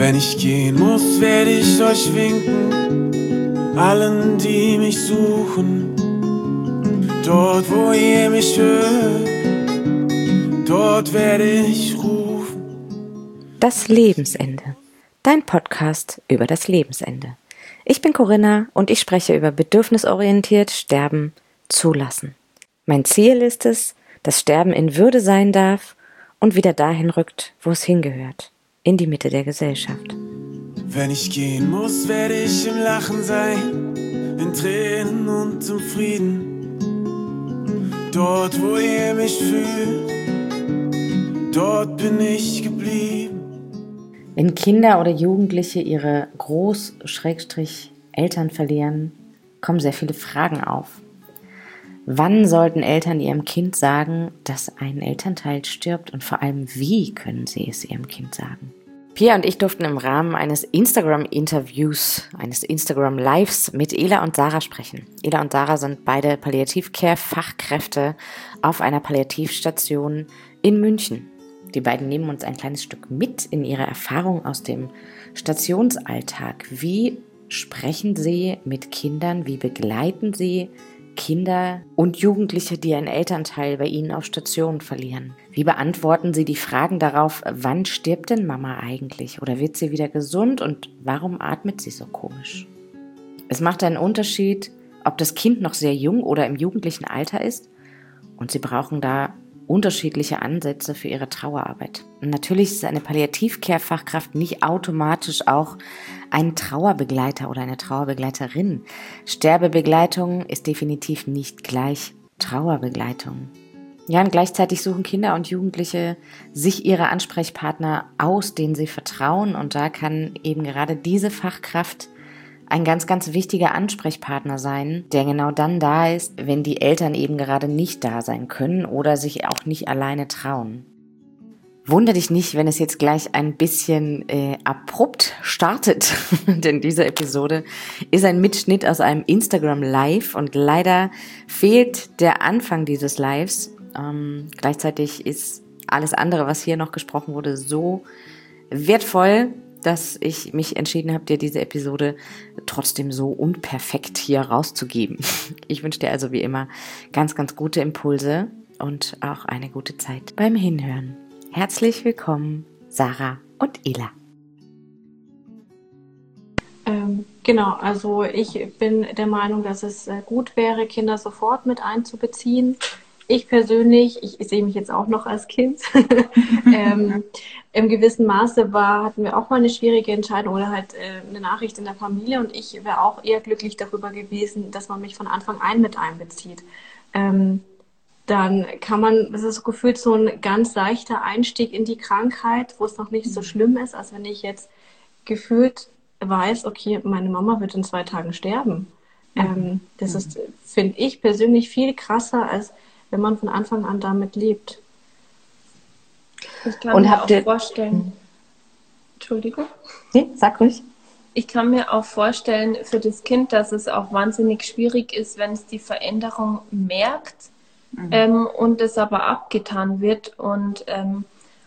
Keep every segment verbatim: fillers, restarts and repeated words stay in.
Wenn ich gehen muss, werde ich euch winken, allen, die mich suchen. Dort, wo ihr mich hört, dort werde ich rufen. Das Lebensende. Dein Podcast über das Lebensende. Ich bin Corinna und ich spreche über bedürfnisorientiert Sterben zulassen. Mein Ziel ist es, dass Sterben in Würde sein darf und wieder dahin rückt, wo es hingehört. In die Mitte der Gesellschaft. Wenn ich gehen muss, werde ich im Lachen sein, in Tränen und im Frieden. Dort, wo ihr mich fühlt, dort bin ich geblieben. Wenn Kinder oder Jugendliche ihre Groß-Eltern verlieren, kommen sehr viele Fragen auf. Wann sollten Eltern ihrem Kind sagen, dass ein Elternteil stirbt und vor allem, wie können sie es ihrem Kind sagen? Pia und ich durften im Rahmen eines Instagram-Interviews, eines Instagram-Lives mit Ela und Sarah sprechen. Ela und Sarah sind beide Palliativ-Care-Fachkräfte auf einer Palliativstation in München. Die beiden nehmen uns ein kleines Stück mit in ihre Erfahrung aus dem Stationsalltag. Wie sprechen sie mit Kindern? Wie begleiten sie Kinder und Jugendliche, die einen Elternteil bei ihnen auf Stationen verlieren? Wie beantworten sie die Fragen darauf, wann stirbt denn Mama eigentlich? Oder wird sie wieder gesund und warum atmet sie so komisch? Es macht einen Unterschied, ob das Kind noch sehr jung oder im jugendlichen Alter ist, und sie brauchen da unterschiedliche Ansätze für ihre Trauerarbeit. Und natürlich ist eine Palliativ-Care-Fachkraft nicht automatisch auch ein Trauerbegleiter oder eine Trauerbegleiterin. Sterbebegleitung ist definitiv nicht gleich Trauerbegleitung. Ja, und gleichzeitig suchen Kinder und Jugendliche sich ihre Ansprechpartner aus, denen sie vertrauen. Und da kann eben gerade diese Fachkraft ein ganz, ganz wichtiger Ansprechpartner sein, der genau dann da ist, wenn die Eltern eben gerade nicht da sein können oder sich auch nicht alleine trauen. Wunder dich nicht, wenn es jetzt gleich ein bisschen äh, abrupt startet, denn diese Episode ist ein Mitschnitt aus einem Instagram Live und leider fehlt der Anfang dieses Lives. Ähm, gleichzeitig ist alles andere, was hier noch gesprochen wurde, so wertvoll, dass ich mich entschieden habe, dir diese Episode trotzdem so unperfekt hier rauszugeben. Ich wünsche dir also wie immer ganz, ganz gute Impulse und auch eine gute Zeit beim Hinhören. Herzlich willkommen, Sarah und Ela. Ähm, genau, also ich bin der Meinung, dass es gut wäre, Kinder sofort mit einzubeziehen. Ich persönlich, ich, ich sehe mich jetzt auch noch als Kind, ähm, im gewissen Maße war, hatten wir auch mal eine schwierige Entscheidung oder halt äh, eine Nachricht in der Familie, und ich wäre auch eher glücklich darüber gewesen, dass man mich von Anfang an mit einbezieht. Ähm, dann kann man, das ist gefühlt so ein ganz leichter Einstieg in die Krankheit, wo es noch nicht so schlimm ist, als wenn ich jetzt gefühlt weiß, okay, meine Mama wird in zwei Tagen sterben. Ähm, das ist, finde ich persönlich, viel krasser, als wenn man von Anfang an damit lebt. Ich kann Und mir habt auch ihr... vorstellen, Entschuldigung. Nee, sag ruhig. Ich kann mir auch vorstellen für das Kind, dass es auch wahnsinnig schwierig ist, wenn es die Veränderung merkt, mhm. ähm, und es aber abgetan wird, und ähm,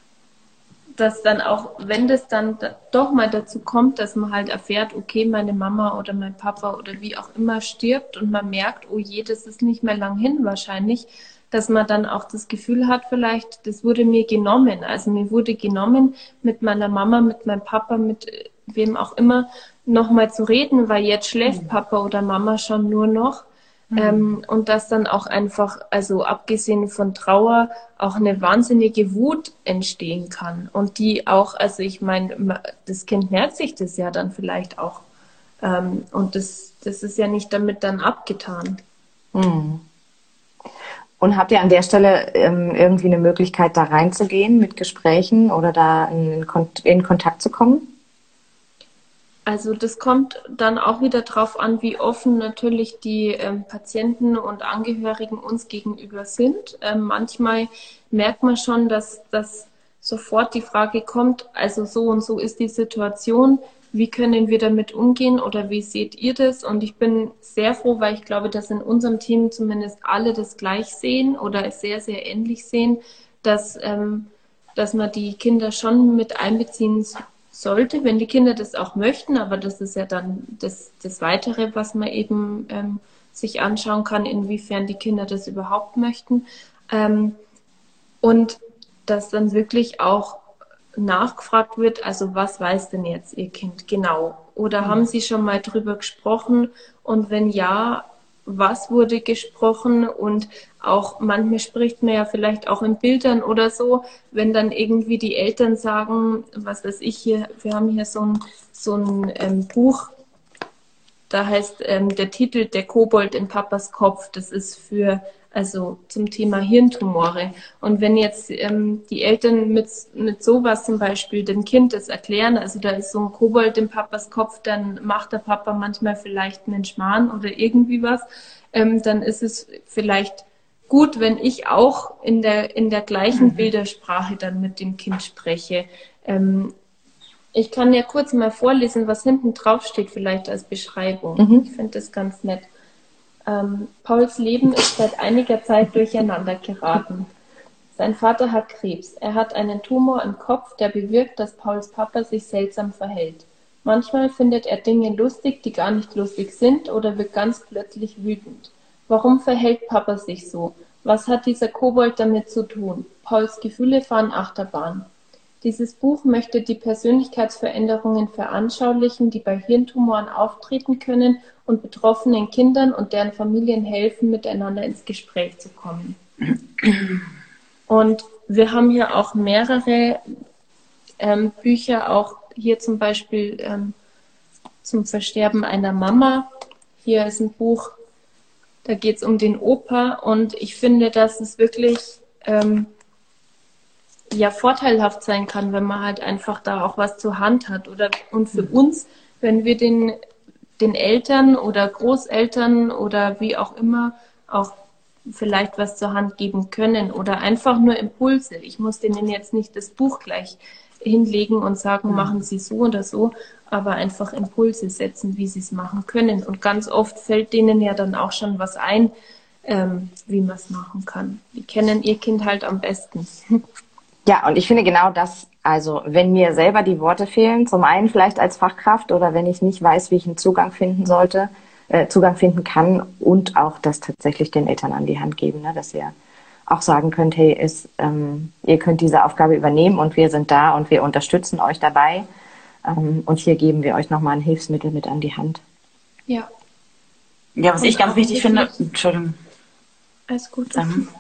dass dann auch, wenn das dann doch mal dazu kommt, dass man halt erfährt, okay, meine Mama oder mein Papa oder wie auch immer stirbt, und man merkt, oh je, das ist nicht mehr lang hin wahrscheinlich, dass man dann auch das Gefühl hat vielleicht, das wurde mir genommen. Also mir wurde genommen, mit meiner Mama, mit meinem Papa, mit wem auch immer nochmal zu reden, weil jetzt schläft Papa oder Mama schon nur noch. Mhm. Ähm, und dass dann auch einfach, also abgesehen von Trauer, auch eine wahnsinnige Wut entstehen kann. Und die auch, also ich meine, das Kind merkt sich das ja dann vielleicht auch. Ähm, und das, das ist ja nicht damit dann abgetan. Mhm. Und habt ihr an der Stelle ähm, irgendwie eine Möglichkeit, da reinzugehen mit Gesprächen oder da in, Kont- in Kontakt zu kommen? Also das kommt dann auch wieder drauf an, wie offen natürlich die ähm, Patienten und Angehörigen uns gegenüber sind. Ähm, manchmal merkt man schon, dass, dass sofort die Frage kommt, also so und so ist die Situation, wie können wir damit umgehen oder wie seht ihr das? Und ich bin sehr froh, weil ich glaube, dass in unserem Team zumindest alle das gleich sehen oder es sehr, sehr ähnlich sehen, dass, ähm, dass man die Kinder schon mit einbeziehen sollte, wenn die Kinder das auch möchten, aber das ist ja dann das, das Weitere, was man eben ähm, sich anschauen kann, inwiefern die Kinder das überhaupt möchten. Ähm, und dass dann wirklich auch nachgefragt wird, also was weiß denn jetzt Ihr Kind genau? Oder mhm. haben Sie schon mal drüber gesprochen? Und wenn ja, was wurde gesprochen? Und auch manchmal spricht man ja vielleicht auch in Bildern oder so, wenn dann irgendwie die Eltern sagen, was weiß ich hier, wir haben hier so ein, so ein ähm, Buch, da heißt ähm, der Titel Der Kobold in Papas Kopf. Das ist für, also zum Thema Hirntumore. Und wenn jetzt ähm, die Eltern mit, mit sowas zum Beispiel dem Kind das erklären, also da ist so ein Kobold in Papas Kopf, dann macht der Papa manchmal vielleicht einen Schmarrn oder irgendwie was, ähm, dann ist es vielleicht gut, wenn ich auch in der, in der gleichen mhm. Bildersprache dann mit dem Kind spreche. Ähm, Ich kann ja kurz mal vorlesen, was hinten drauf steht, vielleicht als Beschreibung. Mhm. Ich finde das ganz nett. Ähm, Pauls Leben ist seit einiger Zeit durcheinander geraten. Sein Vater hat Krebs. Er hat einen Tumor im Kopf, der bewirkt, dass Pauls Papa sich seltsam verhält. Manchmal findet er Dinge lustig, die gar nicht lustig sind, oder wird ganz plötzlich wütend. Warum verhält Papa sich so? Was hat dieser Kobold damit zu tun? Pauls Gefühle fahren Achterbahn. Dieses Buch möchte die Persönlichkeitsveränderungen veranschaulichen, die bei Hirntumoren auftreten können und betroffenen Kindern und deren Familien helfen, miteinander ins Gespräch zu kommen. Und wir haben hier auch mehrere ähm, Bücher, auch hier zum Beispiel ähm, zum Versterben einer Mama. Hier ist ein Buch, da geht es um den Opa, und ich finde, dass es wirklich ähm, ja vorteilhaft sein kann, wenn man halt einfach da auch was zur Hand hat. Oder und für uns, wenn wir den, den Eltern oder Großeltern oder wie auch immer auch vielleicht was zur Hand geben können oder einfach nur Impulse. Ich muss denen jetzt nicht das Buch gleich hinlegen und sagen, machen Sie so oder so, aber einfach Impulse setzen, wie Sie es machen können. Und ganz oft fällt denen ja dann auch schon was ein, ähm, wie man es machen kann. Die kennen ihr Kind halt am besten. Ja, und ich finde genau das, also wenn mir selber die Worte fehlen, zum einen vielleicht als Fachkraft oder wenn ich nicht weiß, wie ich einen Zugang finden sollte, äh, Zugang finden kann, und auch das tatsächlich den Eltern an die Hand geben, ne, dass ihr auch sagen könnt, hey, ist, ähm, ihr könnt diese Aufgabe übernehmen und wir sind da und wir unterstützen euch dabei, ähm, und hier geben wir euch nochmal ein Hilfsmittel mit an die Hand. Ja. Ja, was und ich ganz wichtig finde, Entschuldigung. Alles gut.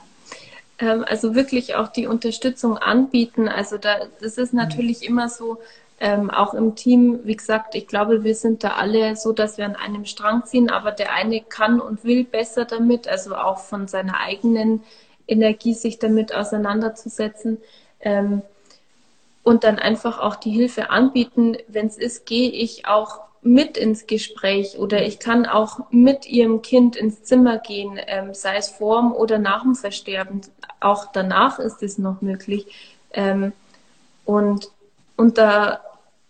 Ähm, also wirklich auch die Unterstützung anbieten. Also da, das ist natürlich immer so, ähm, auch im Team, wie gesagt, ich glaube, wir sind da alle so, dass wir an einem Strang ziehen, aber der eine kann und will besser damit, also auch von seiner eigenen Energie sich damit auseinanderzusetzen, ähm, und dann einfach auch die Hilfe anbieten. Wenn es ist, gehe ich auch mit ins Gespräch oder ich kann auch mit ihrem Kind ins Zimmer gehen, ähm, sei es vor dem oder nach dem Versterben. Auch danach ist es noch möglich. Ähm, und, und da,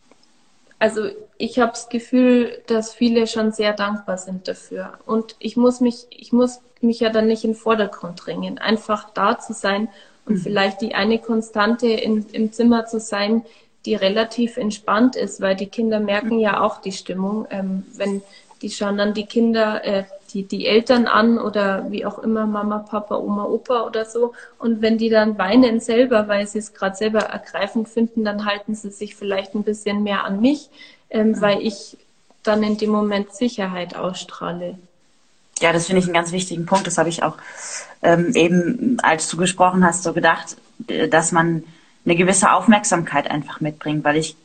also ich habe das Gefühl, dass viele schon sehr dankbar sind dafür. Und ich muss mich, ich muss mich ja dann nicht in den Vordergrund drängen, einfach da zu sein und mhm. vielleicht die eine Konstante in, im Zimmer zu sein, die relativ entspannt ist, weil die Kinder merken ja auch die Stimmung, ähm, wenn die schauen dann die Kinder, äh, die, die Eltern an oder wie auch immer, Mama, Papa, Oma, Opa oder so, und wenn die dann weinen selber, weil sie es gerade selber ergreifend finden, dann halten sie sich vielleicht ein bisschen mehr an mich, ähm, mhm. weil ich dann in dem Moment Sicherheit ausstrahle. Ja, das finde ich einen ganz wichtigen Punkt. Das habe ich auch ähm, eben, als du gesprochen hast, so gedacht, dass man eine gewisse Aufmerksamkeit einfach mitbringt, weil ich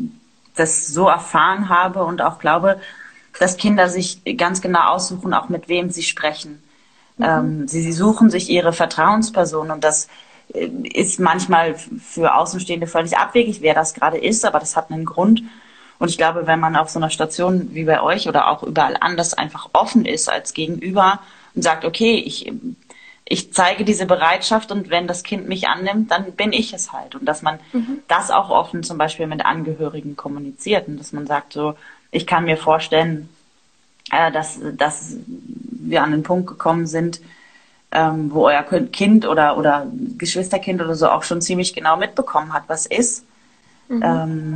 das so erfahren habe und auch glaube, dass Kinder sich ganz genau aussuchen, auch mit wem sie sprechen. Mhm. Ähm, sie, sie suchen sich ihre Vertrauensperson, und das ist manchmal für Außenstehende völlig abwegig, wer das gerade ist, aber das hat einen Grund. Und ich glaube, wenn man auf so einer Station wie bei euch oder auch überall anders einfach offen ist als Gegenüber und sagt, okay, ich, ich zeige diese Bereitschaft, und wenn das Kind mich annimmt, dann bin ich es halt. Und dass man mhm. das auch offen zum Beispiel mit Angehörigen kommuniziert und dass man sagt, so, ich kann mir vorstellen, äh, dass, dass wir an den Punkt gekommen sind, ähm, wo euer Kind oder, oder Geschwisterkind oder so auch schon ziemlich genau mitbekommen hat, was ist. Mhm. Ähm,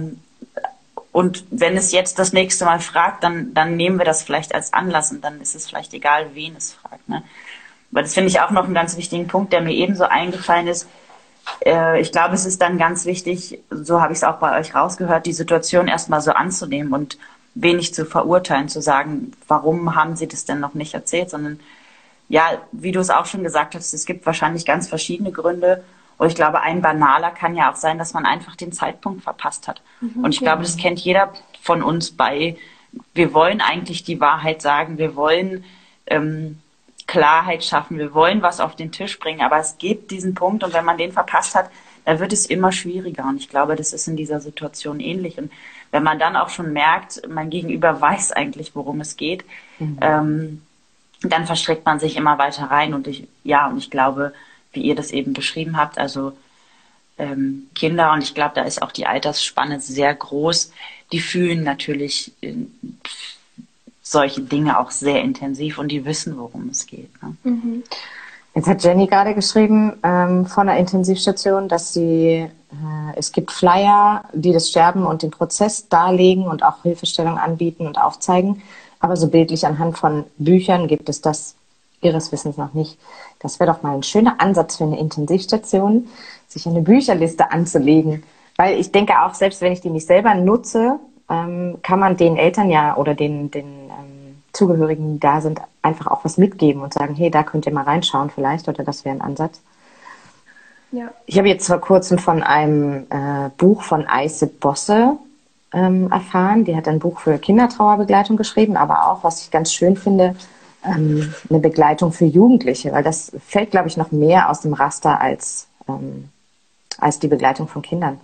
Und wenn es jetzt das nächste Mal fragt, dann, dann nehmen wir das vielleicht als Anlass und dann ist es vielleicht egal, wen es fragt. Ne? Aber das finde ich auch noch einen ganz wichtigen Punkt, der mir ebenso eingefallen ist. Äh, ich glaube, es ist dann ganz wichtig, so habe ich es auch bei euch rausgehört, die Situation erstmal so anzunehmen und wenig zu verurteilen, zu sagen, warum haben sie das denn noch nicht erzählt, sondern ja, wie du es auch schon gesagt hast, es gibt wahrscheinlich ganz verschiedene Gründe. Und ich glaube, ein banaler kann ja auch sein, dass man einfach den Zeitpunkt verpasst hat. Mhm, und ich glaube, das kennt jeder von uns bei, wir wollen eigentlich die Wahrheit sagen, wir wollen ähm, Klarheit schaffen, wir wollen was auf den Tisch bringen, aber es gibt diesen Punkt und wenn man den verpasst hat, dann wird es immer schwieriger. Und ich glaube, das ist in dieser Situation ähnlich. Und wenn man dann auch schon merkt, mein Gegenüber weiß eigentlich, worum es geht, mhm. ähm, dann verstrickt man sich immer weiter rein. Und ich, ja, und ich glaube, wie ihr das eben beschrieben habt, also ähm, Kinder, und ich glaube, da ist auch die Altersspanne sehr groß, die fühlen natürlich äh, solche Dinge auch sehr intensiv und die wissen, worum es geht. Ne? Mhm. Jetzt hat Jenny gerade geschrieben ähm, von der Intensivstation, dass sie, äh, es gibt Flyer, die das Sterben und den Prozess darlegen und auch Hilfestellung anbieten und aufzeigen. Aber so bildlich anhand von Büchern gibt es das ihres Wissens noch nicht. Das wäre doch mal ein schöner Ansatz für eine Intensivstation, sich eine Bücherliste anzulegen. Weil ich denke auch, selbst wenn ich die nicht selber nutze, ähm, kann man den Eltern ja oder den, den ähm, Zugehörigen, die da sind, einfach auch was mitgeben und sagen, hey, da könnt ihr mal reinschauen vielleicht, oder das wäre ein Ansatz. Ja. Ich habe jetzt vor kurzem von einem äh, Buch von Aise Bosse ähm, erfahren. Die hat ein Buch für Kindertrauerbegleitung geschrieben, aber auch, was ich ganz schön finde, ähm, eine Begleitung für Jugendliche, weil das fällt, glaube ich, noch mehr aus dem Raster als, ähm, als die Begleitung von Kindern.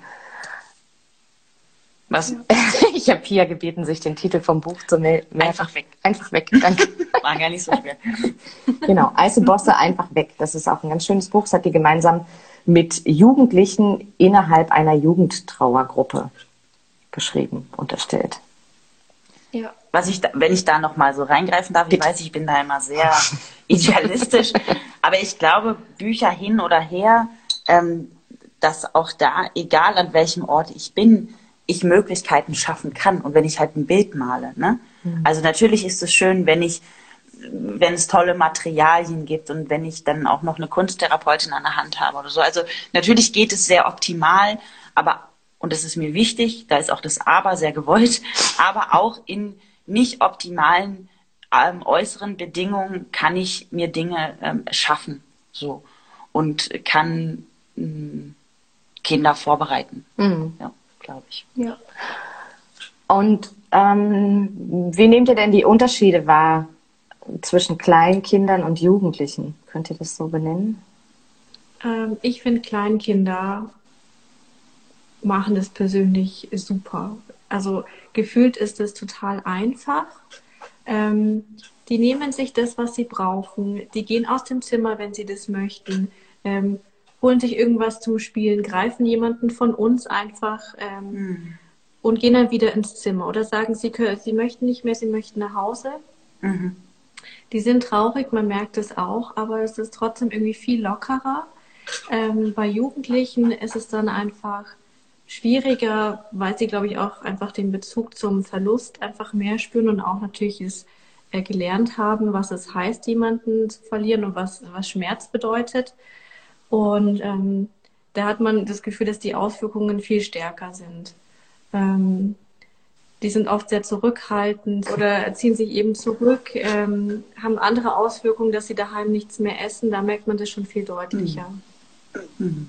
Was? Ich habe Pia gebeten, sich den Titel vom Buch zu melden. Einfach weg. Einfach weg, danke. War gar nicht so schwer. Genau, Aise Bosse, einfach weg. Das ist auch ein ganz schönes Buch. Das hat die gemeinsam mit Jugendlichen innerhalb einer Jugendtrauergruppe geschrieben und erstellt. Ja. Was ich, da, wenn ich da noch mal so reingreifen darf, ich weiß, ich bin da immer sehr idealistisch, aber ich glaube, Bücher hin oder her, ähm, dass auch da, egal an welchem Ort ich bin, ich Möglichkeiten schaffen kann und wenn ich halt ein Bild male. Ne? Mhm. Also natürlich ist es schön, wenn ich, wenn es tolle Materialien gibt und wenn ich dann auch noch eine Kunsttherapeutin an der Hand habe oder so. Also natürlich geht es sehr optimal, aber, und das ist mir wichtig, da ist auch das Aber sehr gewollt, aber auch in nicht optimalen ähm, äußeren Bedingungen kann ich mir Dinge ähm, schaffen. So. Und kann mh, Kinder vorbereiten. Mhm. Ja. Glaube ich. Ja. Und ähm, wie nehmt ihr denn die Unterschiede wahr zwischen Kleinkindern und Jugendlichen? Könnt ihr das so benennen? Ähm, ich finde, Kleinkinder machen das persönlich super. Also gefühlt ist es total einfach. Ähm, die nehmen sich das, was sie brauchen. Die gehen aus dem Zimmer, wenn sie das möchten. Ähm, holen sich irgendwas zum Spielen, greifen jemanden von uns einfach ähm, mhm. und gehen dann wieder ins Zimmer. Oder sagen, sie, können, sie möchten nicht mehr, sie möchten nach Hause. Mhm. Die sind traurig, man merkt es auch, aber es ist trotzdem irgendwie viel lockerer. Ähm, bei Jugendlichen ist es dann einfach schwieriger, weil sie, glaube ich, auch einfach den Bezug zum Verlust einfach mehr spüren und auch natürlich es äh, gelernt haben, was es heißt, jemanden zu verlieren und was, was Schmerz bedeutet. Und ähm, da hat man das Gefühl, dass die Auswirkungen viel stärker sind. Ähm, die sind oft sehr zurückhaltend oder ziehen sich eben zurück, ähm, haben andere Auswirkungen, dass sie daheim nichts mehr essen. Da merkt man das schon viel deutlicher. Mhm.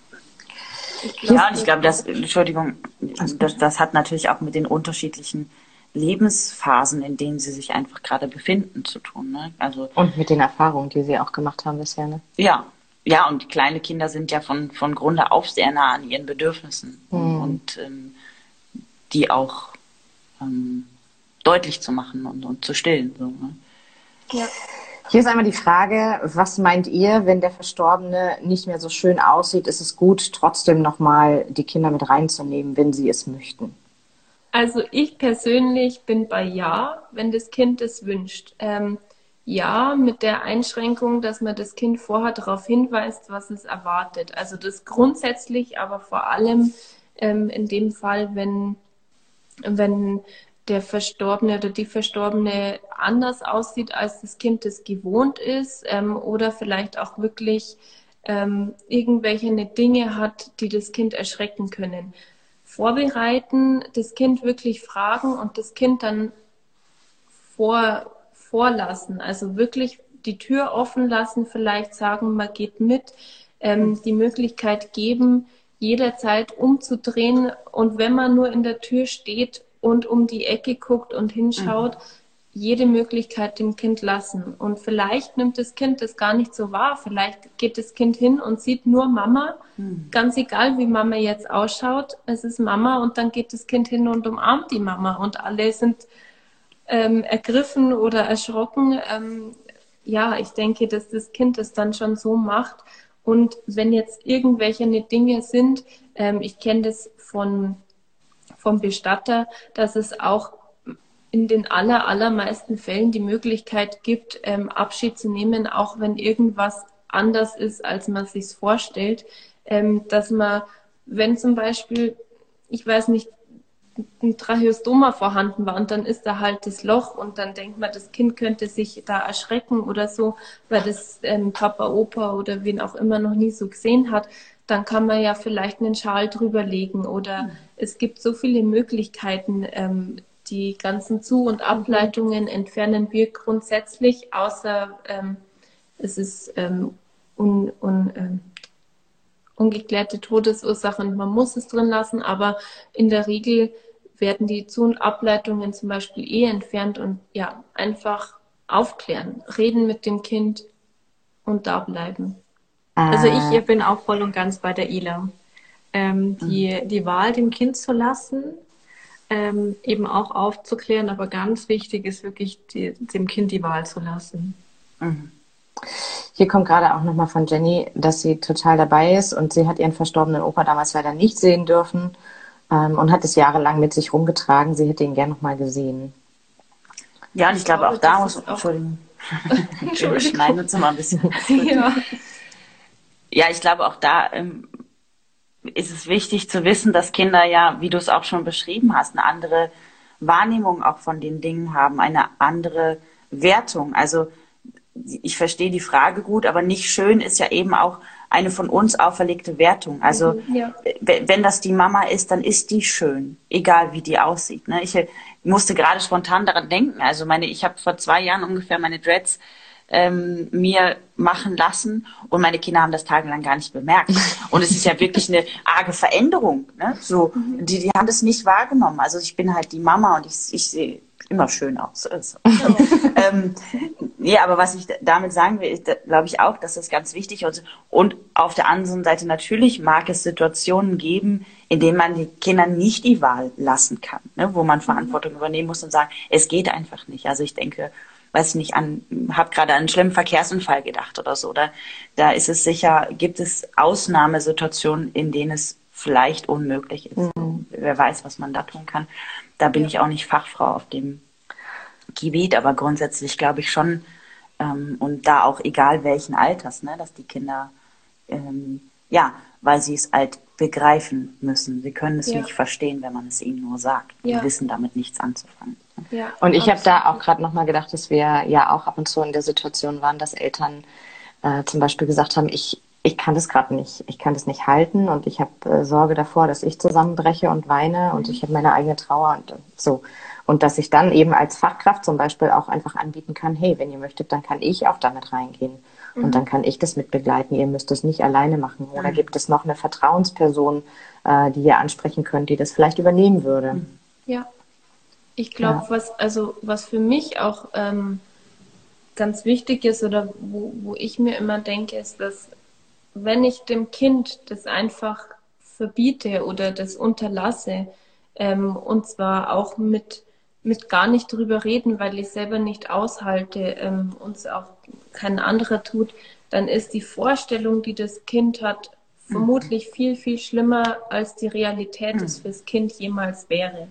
Glaub, ja, und ich glaube, das, Entschuldigung, das, das hat natürlich auch mit den unterschiedlichen Lebensphasen, in denen sie sich einfach gerade befinden, zu tun. Ne? Also, und mit den Erfahrungen, die sie auch gemacht haben bisher. Ne? Ja. Ja, und kleine Kinder sind ja von, von Grunde auf sehr nah an ihren Bedürfnissen mhm. und ähm, die auch ähm, deutlich zu machen und, und zu stillen. So, ne? Ja. Hier ist einmal die Frage, was meint ihr, wenn der Verstorbene nicht mehr so schön aussieht, ist es gut, trotzdem nochmal die Kinder mit reinzunehmen, wenn sie es möchten? Also ich persönlich bin bei Ja, wenn das Kind es wünscht. Ähm, Ja, mit der Einschränkung, dass man das Kind vorher darauf hinweist, was es erwartet. Also das grundsätzlich, aber vor allem ähm, in dem Fall, wenn wenn der Verstorbene oder die Verstorbene anders aussieht, als das Kind es gewohnt ist, ähm, oder vielleicht auch wirklich ähm, irgendwelche Dinge hat, die das Kind erschrecken können. Vorbereiten, das Kind wirklich fragen und das Kind dann vor, vorlassen. Also wirklich die Tür offen lassen, vielleicht sagen, man geht mit, ähm, die Möglichkeit geben, jederzeit umzudrehen, und wenn man nur in der Tür steht und um die Ecke guckt und hinschaut, mhm. jede Möglichkeit dem Kind lassen. Und vielleicht nimmt das Kind das gar nicht so wahr. Vielleicht geht das Kind hin und sieht nur Mama, mhm. ganz egal, wie Mama jetzt ausschaut. Es ist Mama, und dann geht das Kind hin und umarmt die Mama, und alle sind ähm, ergriffen oder erschrocken. Ähm, ja, ich denke, dass das Kind das dann schon so macht. Und wenn jetzt irgendwelche Dinge sind, ähm, ich kenne das von vom Bestatter, dass es auch in den aller, allermeisten Fällen die Möglichkeit gibt, ähm, Abschied zu nehmen, auch wenn irgendwas anders ist, als man sich vorstellt. Ähm, dass man, wenn zum Beispiel, ich weiß nicht, ein Tracheostoma vorhanden war und dann ist da halt das Loch und dann denkt man, das Kind könnte sich da erschrecken oder so, weil das ähm, Papa, Opa oder wen auch immer noch nie so gesehen hat, dann kann man ja vielleicht einen Schal drüber legen oder mhm. es gibt so viele Möglichkeiten. Ähm, die ganzen Zu- und Ableitungen entfernen wir grundsätzlich, außer ähm, es ist ähm, un, un, ähm, ungeklärte Todesursache und man muss es drin lassen, aber in der Regel werden die Zu- und Ableitungen zum Beispiel eh entfernt und ja, einfach aufklären, reden mit dem Kind und da bleiben. Also ich bin auch voll und ganz bei der Ila. Ähm, die, die Wahl dem Kind zu lassen, ähm, eben auch aufzuklären, aber ganz wichtig ist wirklich, die, dem Kind die Wahl zu lassen. Mhm. Hier kommt gerade auch nochmal von Jenny, dass sie total dabei ist und sie hat ihren verstorbenen Opa damals leider nicht sehen dürfen ähm, und hat es jahrelang mit sich rumgetragen. Sie hätte ihn gern nochmal gesehen. Ja, und ich, ich glaube, glaube auch da muss... Entschuldigung. Wir schneiden uns nochmal ein bisschen. Ja. ja, ich glaube, auch da ähm, ist es wichtig zu wissen, dass Kinder ja, wie du es auch schon beschrieben hast, eine andere Wahrnehmung auch von den Dingen haben, eine andere Wertung. Also ich verstehe die Frage gut, aber nicht schön ist ja eben auch eine von uns auferlegte Wertung. Also ja. wenn das die Mama ist, dann ist die schön, egal wie die aussieht. Ne? Ich musste gerade spontan daran denken. Also meine, ich habe vor zwei Jahren ungefähr meine Dreads ähm, mir machen lassen und meine Kinder haben das tagelang gar nicht bemerkt. Und es ist ja wirklich eine arge Veränderung. Ne? So, mhm. die, die haben das nicht wahrgenommen. Also ich bin halt die Mama und ich, ich sehe immer schön aus. Also, ähm, nee, aber was ich damit sagen will, ist, glaube ich auch, dass das ganz wichtig ist. Und auf der anderen Seite natürlich mag es Situationen geben, in denen man den Kindern nicht die Wahl lassen kann, ne, wo man Verantwortung übernehmen muss und sagen, es geht einfach nicht. Also ich denke, weiß ich nicht, an, habe gerade an einen schlimmen Verkehrsunfall gedacht oder so. Da, da ist es sicher, gibt es Ausnahmesituationen, in denen es vielleicht unmöglich ist. Mhm. Wer weiß, was man da tun kann. Da bin ja. ich auch nicht Fachfrau auf dem Gebiet, aber grundsätzlich glaube ich schon, ähm, und da auch egal welchen Alters, ne, dass die Kinder, ähm, ja, weil sie es halt begreifen müssen. Sie können es ja. nicht verstehen, wenn man es ihnen nur sagt. Ja. Die wissen damit nichts anzufangen. Ja, und ich habe da auch gerade nochmal gedacht, dass wir ja auch ab und zu in der Situation waren, dass Eltern äh, zum Beispiel gesagt haben, ich ich kann das gerade nicht, ich kann das nicht halten und ich habe äh, Sorge davor, dass ich zusammenbreche und weine und ich habe meine eigene Trauer und so. Und dass ich dann eben als Fachkraft zum Beispiel auch einfach anbieten kann, hey, wenn ihr möchtet, dann kann ich auch damit reingehen. Mhm. Und dann kann ich das mit begleiten. Ihr müsst es nicht alleine machen. Oder mhm. gibt es noch eine Vertrauensperson, äh, die ihr ansprechen könnt, die das vielleicht übernehmen würde? Ja, ich glaube, ja. was also was für mich auch ähm, ganz wichtig ist oder wo, wo ich mir immer denke, ist, dass wenn ich dem Kind das einfach verbiete oder das unterlasse, ähm, und zwar auch mit, mit gar nicht drüber reden, weil ich selber nicht aushalte ähm, und es auch kein anderer tut, dann ist die Vorstellung, die das Kind hat, vermutlich mhm. viel, viel schlimmer, als die Realität mhm. es fürs Kind jemals wäre.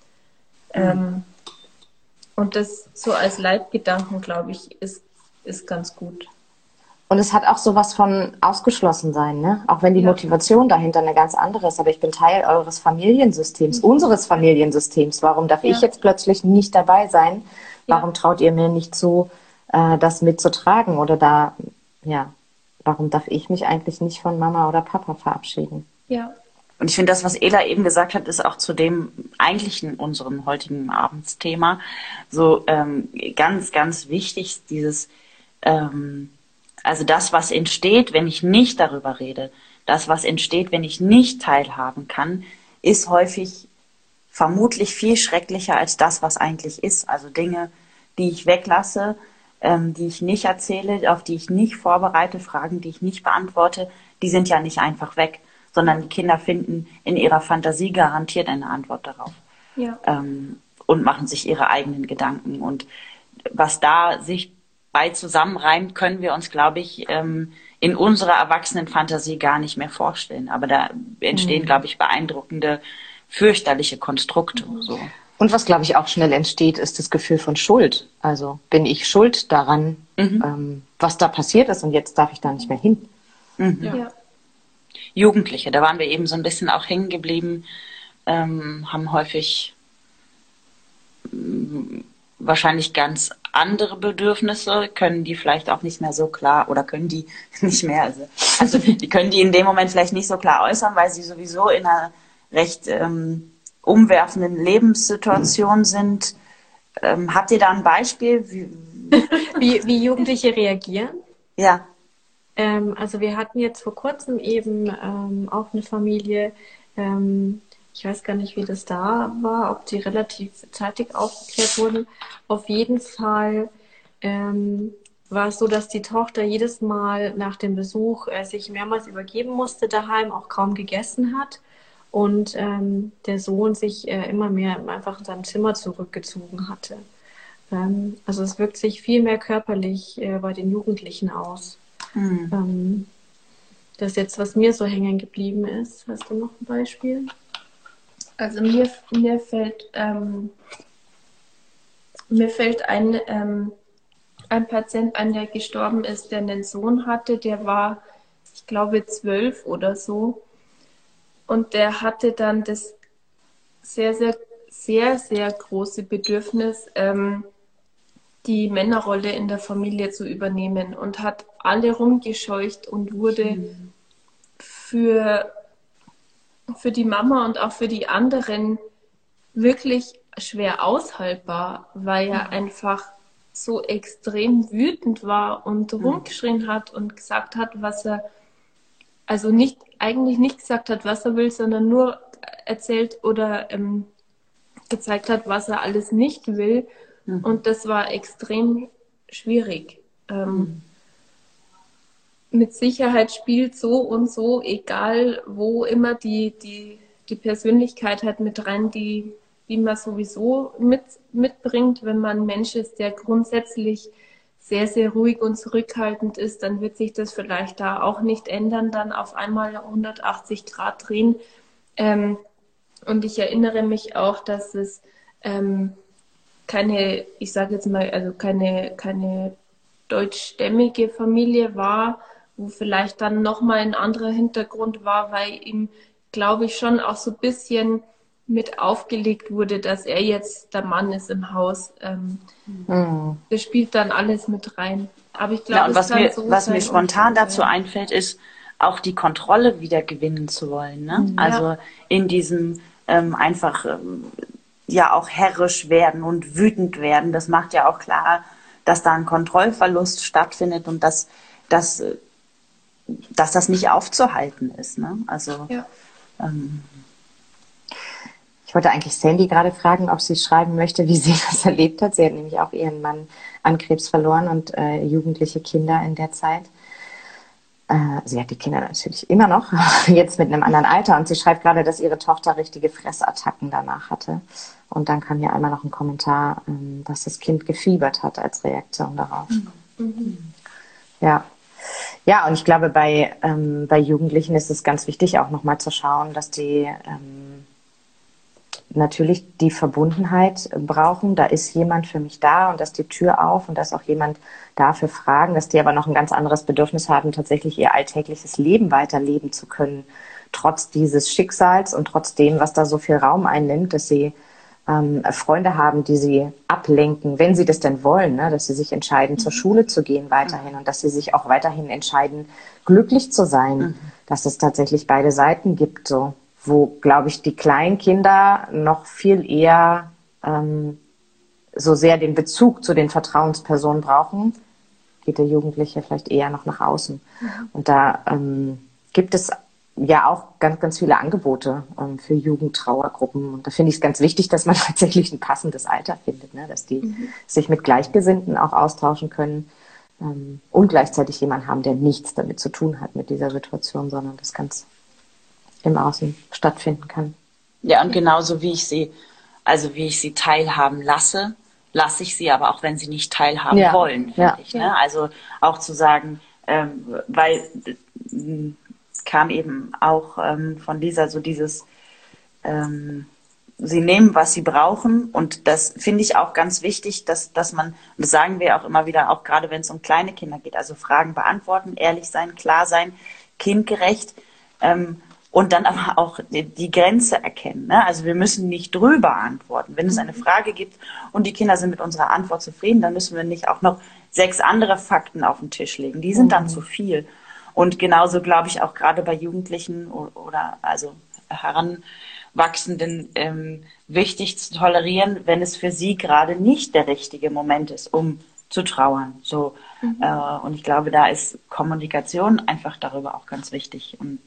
Mhm. Ähm, und das so als Leitgedanken, glaube ich, ist, ist ganz gut. Und es hat auch sowas von ausgeschlossen sein, ne? Auch wenn die ja. Motivation dahinter eine ganz andere ist. Aber ich bin Teil eures Familiensystems, mhm. unseres Familiensystems. Warum darf ja. ich jetzt plötzlich nicht dabei sein? Warum ja. traut ihr mir nicht zu, äh, das mitzutragen? Oder da, ja, warum darf ich mich eigentlich nicht von Mama oder Papa verabschieden? Ja. Und ich finde, das, was Ela eben gesagt hat, ist auch zu dem eigentlichen unserem heutigen Abendsthema so ähm, ganz, ganz wichtig, dieses ähm, also das, was entsteht, wenn ich nicht darüber rede, das, was entsteht, wenn ich nicht teilhaben kann, ist häufig vermutlich viel schrecklicher als das, was eigentlich ist. Also Dinge, die ich weglasse, ähm, die ich nicht erzähle, auf die ich nicht vorbereite, Fragen, die ich nicht beantworte, die sind ja nicht einfach weg, sondern die Kinder finden in ihrer Fantasie garantiert eine Antwort darauf. Ja. Ähm, und machen sich ihre eigenen Gedanken. Und was da sich bei zusammenreimt, können wir uns, glaube ich, ähm, in unserer Erwachsenenfantasie gar nicht mehr vorstellen. Aber da entstehen, mhm. glaube ich, beeindruckende, fürchterliche Konstrukte. Mhm. So. Und was, glaube ich, auch schnell entsteht, ist das Gefühl von Schuld. Also bin ich schuld daran, mhm. ähm, was da passiert ist und jetzt darf ich da nicht mehr hin. Mhm. Ja. Jugendliche, da waren wir eben so ein bisschen auch hängen geblieben, ähm, haben häufig mh, wahrscheinlich ganz andere Bedürfnisse, können die vielleicht auch nicht mehr so klar oder können die nicht mehr, also, also die können die in dem Moment vielleicht nicht so klar äußern, weil sie sowieso in einer recht ähm, umwerfenden Lebenssituation sind. Ähm, habt ihr da ein Beispiel? Wie, wie, wie Jugendliche reagieren? Ja. Ähm, also wir hatten jetzt vor kurzem eben ähm, auch eine Familie, ähm, ich weiß gar nicht, wie das da war, ob die relativ zeitig aufgeklärt wurden. Auf jeden Fall ähm, war es so, dass die Tochter jedes Mal nach dem Besuch äh, sich mehrmals übergeben musste daheim, auch kaum gegessen hat und ähm, der Sohn sich äh, immer mehr einfach in seinem Zimmer zurückgezogen hatte. Ähm, also es wirkt sich viel mehr körperlich äh, bei den Jugendlichen aus. Mhm. Ähm, das ist jetzt, was mir so hängen geblieben ist. Hast du noch ein Beispiel? Also mir, mir fällt ähm, mir fällt ein, ähm, ein Patient ein, der gestorben ist, der einen Sohn hatte, der war, ich glaube, zwölf oder so. Und der hatte dann das sehr, sehr, sehr, sehr große Bedürfnis, ähm, die Männerrolle in der Familie zu übernehmen und hat alle rumgescheucht und wurde mhm. für für die Mama und auch für die anderen wirklich schwer aushaltbar, weil er einfach so extrem wütend war und rumgeschrien hat und gesagt hat, was er, also nicht, eigentlich nicht gesagt hat, was er will, sondern nur erzählt oder ähm, gezeigt hat, was er alles nicht will. Mhm. Und das war extrem schwierig. Ähm, mhm. Mit Sicherheit spielt so und so, egal wo, immer die, die, die Persönlichkeit halt mit rein, die, die man sowieso mit, mitbringt. Wenn man ein Mensch ist, der grundsätzlich sehr, sehr ruhig und zurückhaltend ist, dann wird sich das vielleicht da auch nicht ändern, dann auf einmal hundertachtzig Grad drehen. Ähm, und ich erinnere mich auch, dass es ähm, keine, ich sage jetzt mal, also keine, keine deutschstämmige Familie war, wo vielleicht dann nochmal ein anderer Hintergrund war, weil ihm, glaube ich, schon auch so ein bisschen mit aufgelegt wurde, dass er jetzt der Mann ist im Haus. Ähm, mhm. Das spielt dann alles mit rein. Aber ich glaube, ja, und was mir, so was mir spontan dazu einfällt, ist auch die Kontrolle wieder gewinnen zu wollen. Ne? Mhm, also ja. in diesem ähm, einfach ähm, ja auch herrisch werden und wütend werden. Das macht ja auch klar, dass da ein Kontrollverlust stattfindet und dass, dass, dass das nicht aufzuhalten ist. Ne? Also ja. ähm, ich wollte eigentlich Sandy gerade fragen, ob sie schreiben möchte, wie sie das erlebt hat. Sie hat nämlich auch ihren Mann an Krebs verloren und äh, jugendliche Kinder in der Zeit. Äh, sie hat die Kinder natürlich immer noch, jetzt mit einem anderen Alter. Und sie schreibt gerade, dass ihre Tochter richtige Fressattacken danach hatte. Und dann kam hier einmal noch ein Kommentar, ähm, dass das Kind gefiebert hat als Reaktion darauf. Mhm. Ja. Ja, und ich glaube, bei, ähm, bei Jugendlichen ist es ganz wichtig, auch nochmal zu schauen, dass die ähm, natürlich die Verbundenheit brauchen. Da ist jemand für mich da und da ist die Tür auf und da ist auch jemand da für Fragen, dass die aber noch ein ganz anderes Bedürfnis haben, tatsächlich ihr alltägliches Leben weiterleben zu können, trotz dieses Schicksals und trotz dem, was da so viel Raum einnimmt, dass sie ähm, Freunde haben, die sie ablenken, wenn sie das denn wollen, ne? Dass sie sich entscheiden, mhm. zur Schule zu gehen weiterhin und dass sie sich auch weiterhin entscheiden, glücklich zu sein, mhm. dass es tatsächlich beide Seiten gibt, so. Wo, glaube ich, die Kleinkinder noch viel eher ähm, so sehr den Bezug zu den Vertrauenspersonen brauchen, geht der Jugendliche vielleicht eher noch nach außen. Mhm. Und da ähm, gibt es ja auch ganz, ganz viele Angebote ähm, für Jugendtrauergruppen. Und da finde ich es ganz wichtig, dass man tatsächlich ein passendes Alter findet, ne? Dass die mhm. sich mit Gleichgesinnten auch austauschen können ähm, und gleichzeitig jemanden haben, der nichts damit zu tun hat mit dieser Situation, sondern das ganz im Außen stattfinden kann. Ja, und genauso wie ich sie, also wie ich sie teilhaben lasse, lasse ich sie aber auch, wenn sie nicht teilhaben ja. wollen, finde ja. ich. Ne? Also auch zu sagen, ähm, weil äh, kam eben auch ähm, von Lisa so dieses, ähm, sie nehmen, was sie brauchen, und das finde ich auch ganz wichtig, dass, dass man, und das sagen wir auch immer wieder, auch gerade wenn es um kleine Kinder geht, also Fragen beantworten, ehrlich sein, klar sein, kindgerecht, ähm, und dann aber auch die, die Grenze erkennen. Ne? Also wir müssen nicht drüber antworten. Wenn es eine Frage gibt und die Kinder sind mit unserer Antwort zufrieden, dann müssen wir nicht auch noch sechs andere Fakten auf den Tisch legen. Die sind mhm. dann zu viel. Und genauso glaube ich auch gerade bei Jugendlichen oder also Heranwachsenden ähm, wichtig zu tolerieren, wenn es für sie gerade nicht der richtige Moment ist, um zu trauern. So, mhm. äh, und ich glaube, da ist Kommunikation einfach darüber auch ganz wichtig. Und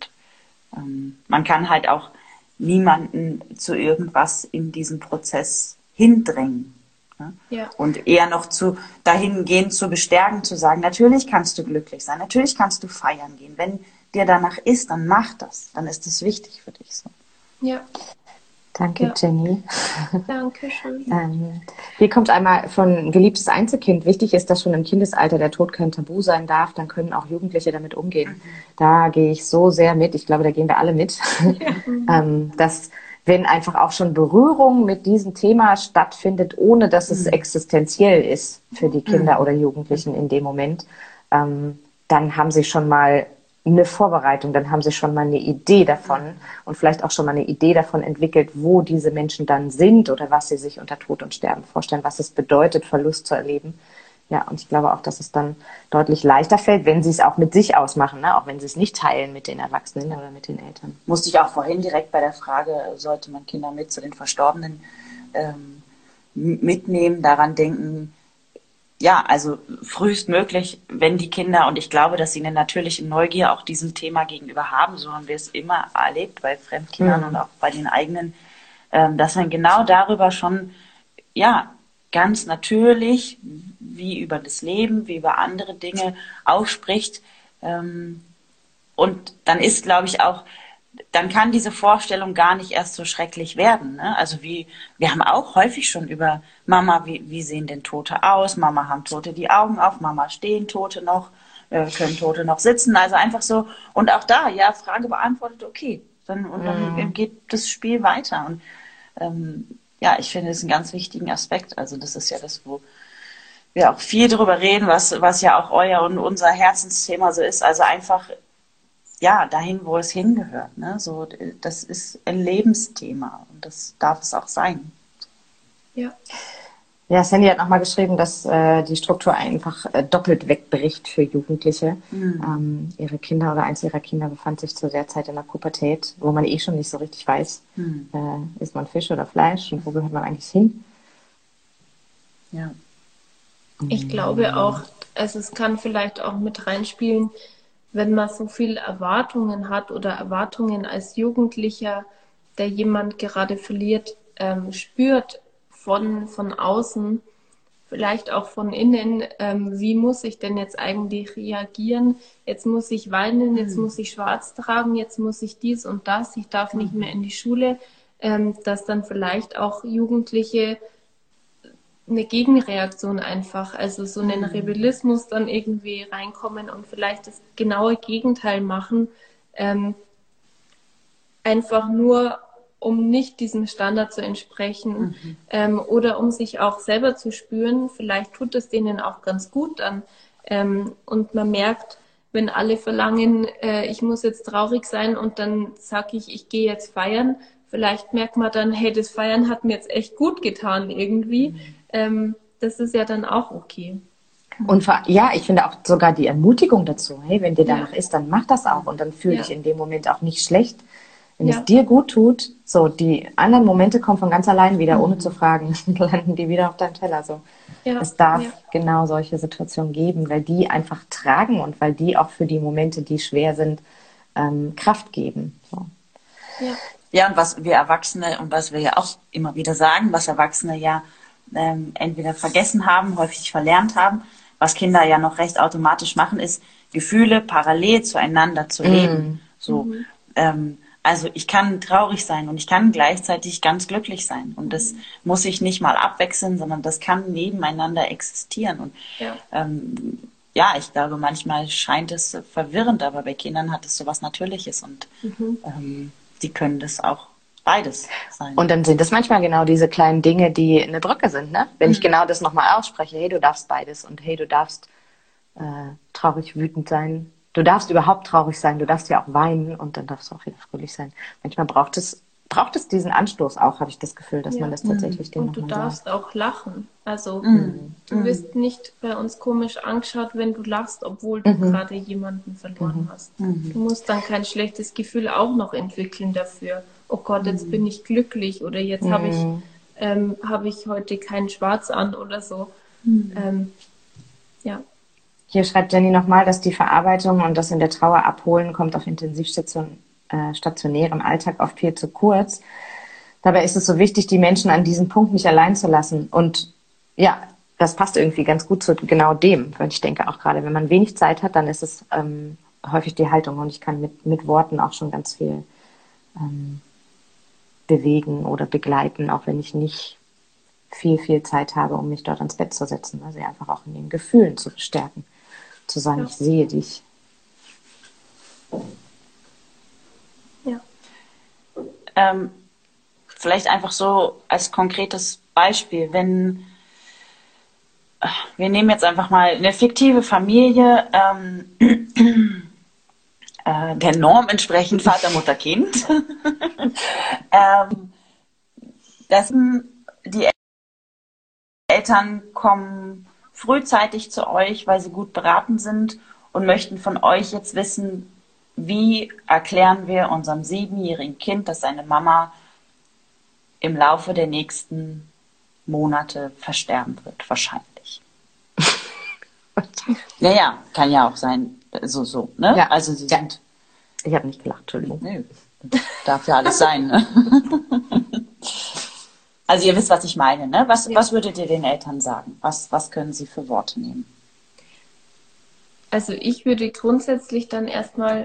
ähm, man kann halt auch niemanden zu irgendwas in diesem Prozess hindrängen. Ne? Ja. Und eher noch zu dahingehend zu bestärken, zu sagen, natürlich kannst du glücklich sein, natürlich kannst du feiern gehen. Wenn dir danach ist, dann mach das. Dann ist es wichtig für dich so. Ja. Danke, ja. Jenny. Dankeschön. ähm, hier kommt einmal von geliebtes Einzelkind. Wichtig ist, dass schon im Kindesalter der Tod kein Tabu sein darf. Dann können auch Jugendliche damit umgehen. Mhm. Da gehe ich so sehr mit. Ich glaube, da gehen wir alle mit. Ja. ähm, dass, wenn einfach auch schon Berührung mit diesem Thema stattfindet, ohne dass mhm. es existenziell ist für die Kinder mhm. oder Jugendlichen in dem Moment, ähm, dann haben sie schon mal eine Vorbereitung, dann haben sie schon mal eine Idee davon und vielleicht auch schon mal eine Idee davon entwickelt, wo diese Menschen dann sind oder was sie sich unter Tod und Sterben vorstellen, was es bedeutet, Verlust zu erleben. Ja, und ich glaube auch, dass es dann deutlich leichter fällt, wenn sie es auch mit sich ausmachen, ne? Auch wenn sie es nicht teilen mit den Erwachsenen oder mit den Eltern. Musste ich auch vorhin direkt bei der Frage, sollte man Kinder mit zu den Verstorbenen ähm, mitnehmen, daran denken, ja, also frühestmöglich, wenn die Kinder, und ich glaube, dass sie eine natürliche Neugier auch diesem Thema gegenüber haben, so haben wir es immer erlebt bei Fremdkindern mhm. und auch bei den eigenen, ähm, dass man genau darüber schon, ja, ganz natürlich, wie über das Leben, wie über andere Dinge ausspricht. Ähm, und dann ist, glaube ich, auch, dann kann diese Vorstellung gar nicht erst so schrecklich werden. Ne? Also wie, wir haben auch häufig schon über Mama, wie, wie sehen denn Tote aus? Mama, haben Tote die Augen auf? Mama, stehen Tote noch? Äh, können Tote noch sitzen? Also einfach so. Und auch da, ja, Frage beantwortet, okay. Dann, und dann mm. geht das Spiel weiter. Und ähm, ja, ich finde, das ist einen ganz wichtigen Aspekt. Also das ist ja das, wo wir auch viel drüber reden, was, was ja auch euer und unser Herzensthema so ist. Also einfach, ja, dahin, wo es hingehört. Ne? So, das ist ein Lebensthema und das darf es auch sein. Ja. Ja, Sandy hat nochmal geschrieben, dass äh, die Struktur einfach äh, doppelt wegbricht für Jugendliche. Mhm. Ähm, ihre Kinder oder eins ihrer Kinder befand sich zu der Zeit in der Pubertät, wo man eh schon nicht so richtig weiß, mhm. äh, isst man Fisch oder Fleisch und wo gehört man eigentlich hin? Ja. Ich glaube auch, also es kann vielleicht auch mit reinspielen, wenn man so viel Erwartungen hat oder Erwartungen als Jugendlicher, der jemand gerade verliert, ähm, spürt von, von außen, vielleicht auch von innen, ähm, wie muss ich denn jetzt eigentlich reagieren? Jetzt muss ich weinen, jetzt mhm. muss ich schwarz tragen, jetzt muss ich dies und das, ich darf nicht mehr in die Schule, ähm, dass dann vielleicht auch Jugendliche eine Gegenreaktion einfach, also so einen Rebellismus dann irgendwie reinkommen und vielleicht das genaue Gegenteil machen, ähm, einfach nur um nicht diesem Standard zu entsprechen Mhm. ähm, oder um sich auch selber zu spüren. Vielleicht tut es denen auch ganz gut dann. Ähm, und man merkt, wenn alle verlangen, äh, ich muss jetzt traurig sein und dann sage ich, ich gehe jetzt feiern, vielleicht merkt man dann, hey, das Feiern hat mir jetzt echt gut getan irgendwie. Ähm, das ist ja dann auch okay. Und vor, ja, ich finde auch sogar die Ermutigung dazu, hey, wenn dir Ja. danach ist, dann mach das auch und dann fühl Ja. dich in dem Moment auch nicht schlecht. Wenn Ja. es dir gut tut, so, die anderen Momente kommen von ganz allein wieder, ohne zu fragen, landen die wieder auf deinem Teller, so. Ja. Es darf Ja. genau solche Situationen geben, weil die einfach tragen und weil die auch für die Momente, die schwer sind, ähm, Kraft geben, so. Ja. Ja, und was wir Erwachsene und was wir ja auch immer wieder sagen, was Erwachsene ja ähm, entweder vergessen haben, häufig verlernt haben, was Kinder ja noch recht automatisch machen, ist, Gefühle parallel zueinander zu leben. So, ähm, also ich kann traurig sein und ich kann gleichzeitig ganz glücklich sein. Und das muss ich nicht mal abwechseln, sondern das kann nebeneinander existieren. Und Ja. ähm, ja, ich glaube, manchmal scheint es verwirrend, aber bei Kindern hat es so was Natürliches und ähm, die können das auch beides sein. Und dann sind es manchmal genau diese kleinen Dinge, die eine Brücke sind, ne? Wenn ich genau das nochmal ausspreche, hey, du darfst beides und hey, du darfst äh, traurig, wütend sein. Du darfst überhaupt traurig sein, du darfst ja auch weinen und dann darfst du auch wieder fröhlich sein. Manchmal braucht es, braucht es diesen Anstoß auch, habe ich das Gefühl, dass Ja. man das tatsächlich dem Und du nochmal darfst sagt. auch lachen. Also Mhm. du wirst nicht bei uns komisch angeschaut, wenn du lachst, obwohl du gerade jemanden verloren hast. Du musst dann kein schlechtes Gefühl auch noch entwickeln dafür. Oh Gott, jetzt bin ich glücklich oder jetzt habe ich, ähm, habe ich heute keinen Schwarz an oder so. Ähm, ja. Hier schreibt Jenny nochmal, dass die Verarbeitung und das in der Trauer abholen kommt auf Intensivstation äh, stationärem Alltag oft viel zu kurz. Dabei ist es so wichtig, die Menschen an diesem Punkt nicht allein zu lassen. Und ja, das passt irgendwie ganz gut zu genau dem. Weil ich denke auch gerade, wenn man wenig Zeit hat, dann ist es ähm, häufig die Haltung. Und ich kann mit, mit Worten auch schon ganz viel ähm, bewegen oder begleiten, auch wenn ich nicht viel, viel Zeit habe, um mich dort ans Bett zu setzen. Also einfach auch in den Gefühlen zu bestärken. Zu sagen, Ja. ich sehe dich. Ja. Ähm, vielleicht einfach so als konkretes Beispiel, wenn wir nehmen jetzt einfach mal eine fiktive Familie, ähm, äh, der Norm entsprechend Vater, Mutter, Kind. ähm, das, die Eltern kommen frühzeitig zu euch, weil sie gut beraten sind und möchten von euch jetzt wissen, wie erklären wir unserem siebenjährigen Kind, dass seine Mama im Laufe der nächsten Monate versterben wird, wahrscheinlich. Naja, kann ja auch sein, so, so, ne? Ja. Also sie Ja. sind, Ich habe nicht gelacht, Entschuldigung. nö, darf ja alles sein, ne? Also ihr wisst, was ich meine, ne? Was, Ja. was würdet ihr den Eltern sagen? Was, was können sie für Worte nehmen? Also ich würde grundsätzlich dann erstmal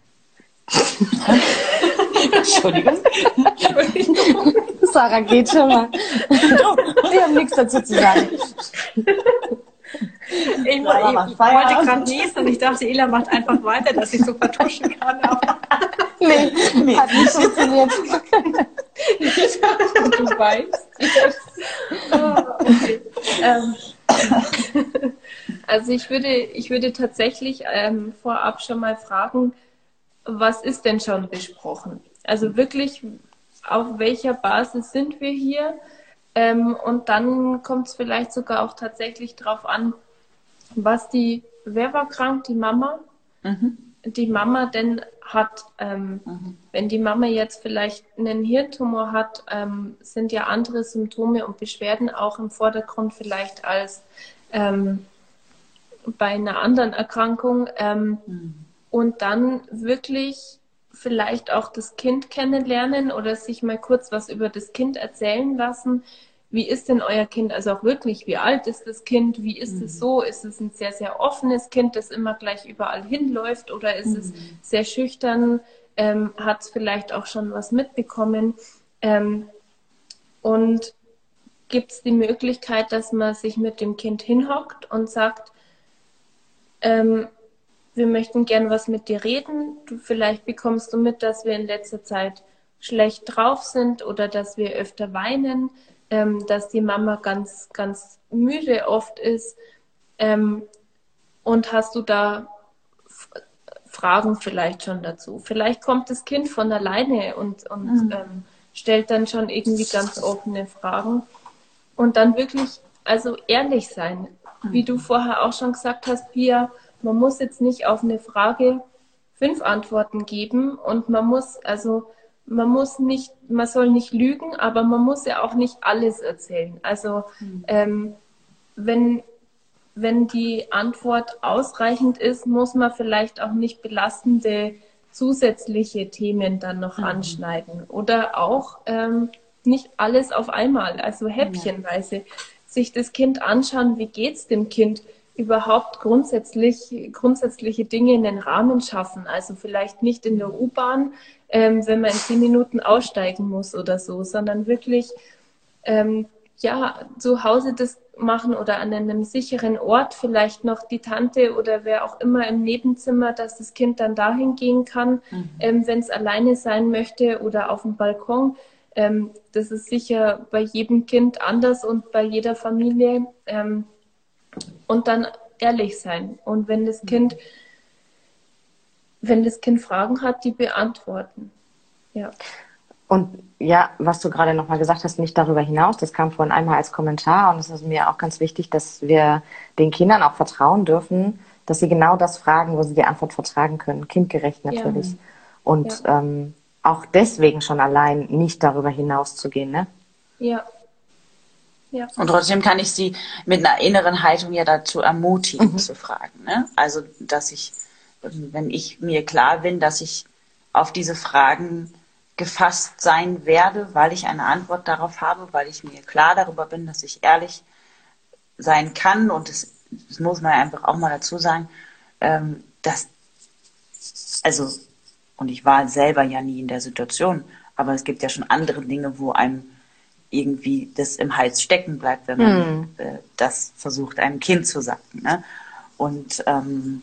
Entschuldigung. Sarah geht schon mal. Wir haben nichts dazu zu sagen. Ich, Sarah ich, macht ich Feierabend. wollte gerade niesen und ich dachte, Ela macht einfach weiter, dass ich so vertuschen kann. Aber Nee, hat nicht funktioniert. du weißt jetzt. Okay. Ähm, also ich würde, ich würde tatsächlich ähm, vorab schon mal fragen, was ist denn schon besprochen? Also wirklich, auf welcher Basis sind wir hier? Ähm, und dann kommt es vielleicht sogar auch tatsächlich drauf an, was die, wer war krank? Die Mama? Mhm. Die Mama denn hat, ähm, wenn die Mama jetzt vielleicht einen Hirntumor hat, ähm, sind ja andere Symptome und Beschwerden auch im Vordergrund vielleicht als ähm, bei einer anderen Erkrankung. Ähm, Und dann wirklich vielleicht auch das Kind kennenlernen oder sich mal kurz was über das Kind erzählen lassen. Wie ist denn euer Kind? Also auch wirklich, wie alt ist das Kind? Wie ist es so? Ist es ein sehr, sehr offenes Kind, das immer gleich überall hinläuft? Oder ist es sehr schüchtern? Ähm, hat es vielleicht auch schon was mitbekommen? Ähm, und gibt es die Möglichkeit, dass man sich mit dem Kind hinhockt und sagt, ähm, wir möchten gern was mit dir reden. Du, vielleicht bekommst du mit, dass wir in letzter Zeit schlecht drauf sind oder dass wir öfter weinen, ähm, dass die Mama ganz, ganz müde oft ist. Ähm, und hast du da F- Fragen vielleicht schon dazu? Vielleicht kommt das Kind von alleine und, und Mhm. ähm, stellt dann schon irgendwie ganz offene Fragen. Und dann wirklich, also ehrlich sein. Wie du vorher auch schon gesagt hast, Pia, man muss jetzt nicht auf eine Frage fünf Antworten geben und man muss, also man muss nicht, man soll nicht lügen, aber man muss ja auch nicht alles erzählen. Also ähm, wenn, wenn die Antwort ausreichend ist, muss man vielleicht auch nicht belastende zusätzliche Themen dann noch anschneiden. Oder auch ähm, nicht alles auf einmal, also häppchenweise. Sich das Kind anschauen, wie geht's dem Kind, überhaupt grundsätzlich, grundsätzliche Dinge in den Rahmen schaffen. Also vielleicht nicht in der U-Bahn, ähm, wenn man in zehn Minuten aussteigen muss oder so, sondern wirklich ähm, ja, zu Hause das machen oder an einem sicheren Ort, vielleicht noch die Tante oder wer auch immer im Nebenzimmer, dass das Kind dann dahin gehen kann, Mhm. ähm, wenn es alleine sein möchte oder auf dem Balkon. Ähm, das ist sicher bei jedem Kind anders und bei jeder Familie. Ähm, und dann ehrlich sein. Und wenn das Kind, wenn das Kind Fragen hat, die beantworten. Ja. Und ja, was du gerade nochmal gesagt hast, nicht darüber hinaus, das kam vorhin einmal als Kommentar und es ist mir auch ganz wichtig, dass wir den Kindern auch vertrauen dürfen, dass sie genau das fragen, wo sie die Antwort vertragen können, kindgerecht natürlich. Ja. Und Ja. ähm, auch deswegen schon allein nicht darüber hinaus zu gehen, ne? Ja. Ja. Und trotzdem kann ich sie mit einer inneren Haltung ja dazu ermutigen, Mhm. zu fragen. Ne? Also, dass ich, wenn ich mir klar bin, dass ich auf diese Fragen gefasst sein werde, weil ich eine Antwort darauf habe, weil ich mir klar darüber bin, dass ich ehrlich sein kann, und das, das muss man einfach auch mal dazu sagen, ähm, dass, also, und ich war selber ja nie in der Situation, aber es gibt ja schon andere Dinge, wo einem irgendwie das im Hals stecken bleibt, wenn man Hm. äh, das versucht, einem Kind zu sagen. Ne? Und ähm,